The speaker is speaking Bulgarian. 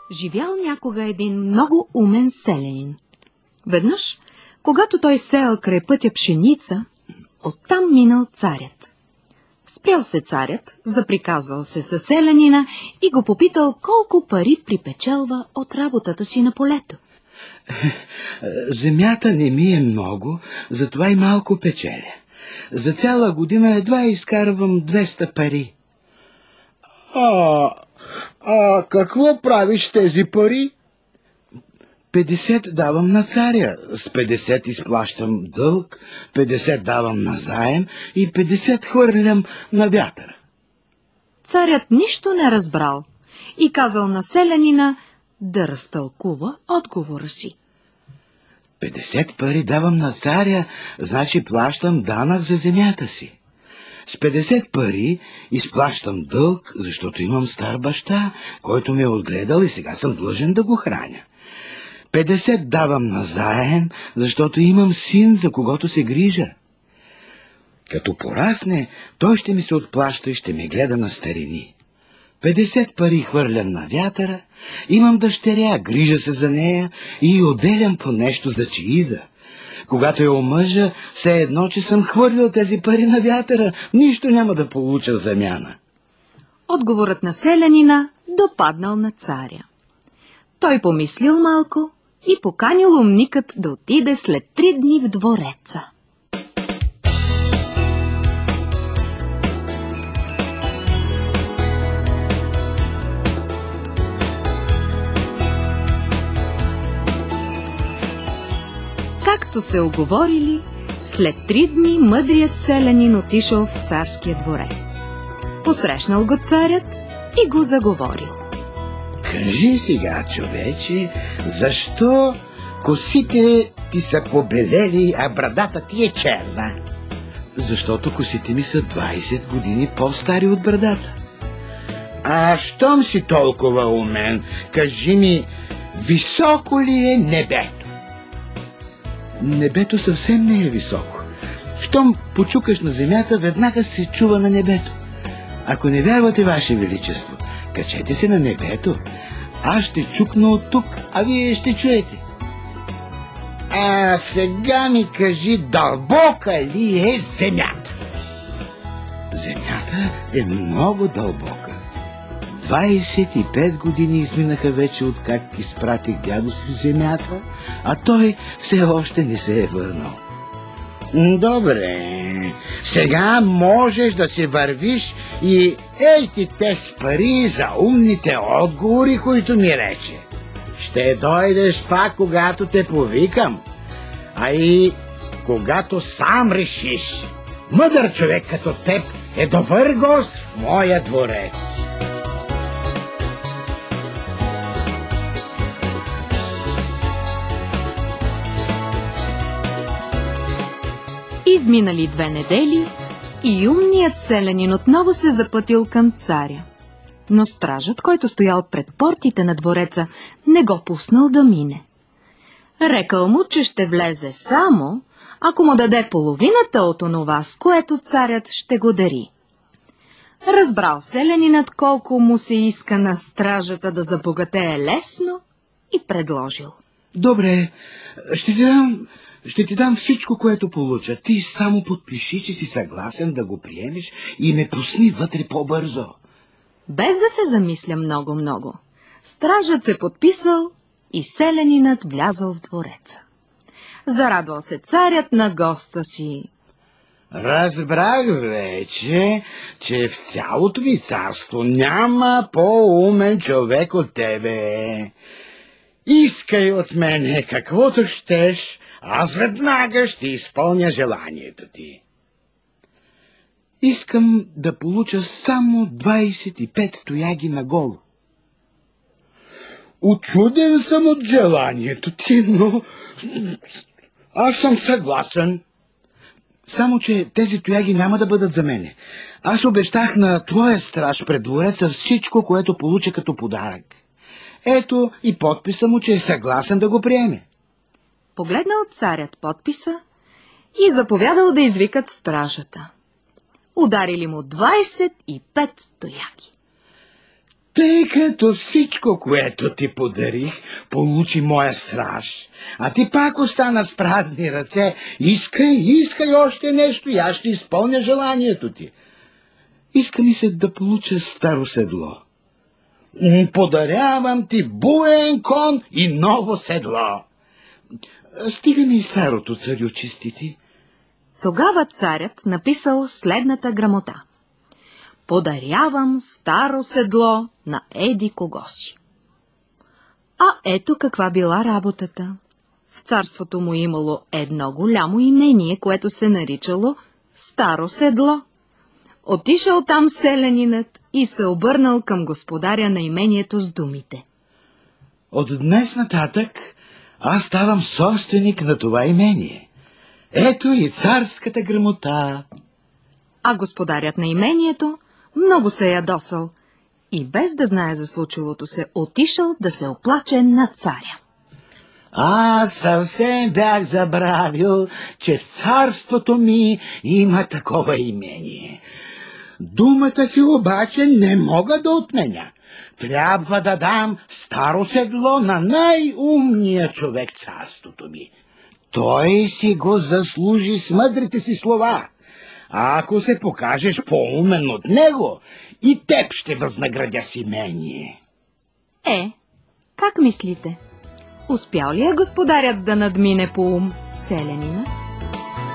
Живял някога един много умен селянин. Веднъж, когато той сеял край пътя пшеница, оттам минал царят. Спрял се царят, заприказвал се със селянина и го попитал колко пари припечелва от работата си на полето. Земята не ми е много, затова и малко печеля. За цяла година едва изкарвам 200 пари. Какво правиш тези пари? 50 давам на царя, с 50 изплащам дълг, 50 давам на заем и 50 хвърлям на вятъра. Царят нищо не разбрал и казал на селянина да разтълкува отговора си. 50 пари давам на царя, значи плащам данък за земята си. С 50 пари изплащам дълг, защото имам стар баща, който ме е отгледал и сега съм длъжен да го храня. 50 давам на заем, защото имам син, за когото се грижа. Като порасне, той ще ми се отплаща и ще ме гледа на старини. 50 пари хвърлям на вятъра, имам дъщеря, грижа се за нея и отделям по нещо за чииза. Когато я омъжа, все едно, че съм хвърлил тези пари на вятъра, нищо няма да получа в замяна. Отговорът на селянина допаднал на царя. Той помислил малко и поканил умникът да отиде след 3 дни в двореца. Както се уговорили, след 3 дни мъдрият селянин отишъл в царския дворец. Посрещнал го царят и го заговорил. Кажи сега, човече, защо косите ти са побелели, а брадата ти е черна? Защото косите ми са 20 години по-стари от брадата. А щом си толкова умен, кажи ми, високо ли е небето? Небето съвсем не е високо. Щом почукаш на земята, веднага се чува на небето. Ако не вярвате, Ваше Величество, качете се на небето. Аз ще чукна от тук, а вие ще чуете. А сега ми кажи, дълбока ли е земята? Земята е много дълбока. 25 години изминаха вече, откак изпратих дядо си в земята, а той все още не се е върнал. Добре, сега можеш да си вървиш и ей ти тези пари за умните отговори, които ми рече. Ще дойдеш пак, когато те повикам, а и когато сам решиш. Мъдър човек като теб е добър гост в моя дворец. Изминали 2 недели и умният селянин отново се запътил към царя. Но стражът, който стоял пред портите на двореца, не го пуснал да мине. Рекал му, че ще влезе само, ако му даде половината от онова, с което царят ще го дари. Разбрал селянинът колко му се иска на стражата да забогатее лесно и предложил. Добре, ще ти дам всичко, което получа. Ти само подпиши, че си съгласен да го приемеш и ме пусни вътре по-бързо. Без да се замисля много, стражът се подписал и селянинът влязъл в двореца. Зарадвал се царят на госта си. Разбрах вече, че в цялото ви царство няма по-умен човек от тебе. Искай от мене каквото щеш, аз веднага ще изпълня желанието ти. Искам да получа само 25 тояги на гол. Учуден съм от желанието ти, но аз съм съгласен. Само че тези тояги няма да бъдат за мене. Аз обещах на твоя страж пред двореца всичко, което получа като подарък. Ето и подписа му, че е съгласен да го приеме. Погледнал царят подписа и заповядал да извикат стражата. Ударили му 25 тояги. Тъй като всичко, което ти подарих, получи моя страж, а ти пак остана с празни ръце, искай още нещо и аз ще изпълня желанието ти. Иска ми се да получа старо седло. Подарявам ти буен кон и ново седло. Стига ми и старото, царю честити. Тогава царят написал следната грамота: подарявам старо седло на еди кого си. А ето каква била работата. В царството му имало едно голямо имение, което се наричало Старо седло. Отишъл там селянинът и се обърнал към господаря на имението с думите: от днес нататък аз ставам собственик на това имение. Ето и царската грамота. А господарят на имението много се ядосал и без да знае за случилото се, отишъл да се оплаче на царя. Аз съвсем бях забравил, че в царството ми има такова имение. Думата си обаче не мога да отменя. Трябва да дам старо седло на най-умния човек в царството ми. Той си го заслужи с мъдрите си слова. А ако се покажеш по-умен от него, и теб ще възнаградя с имение. Как мислите? Успял ли е господарят да надмине по ум селянина?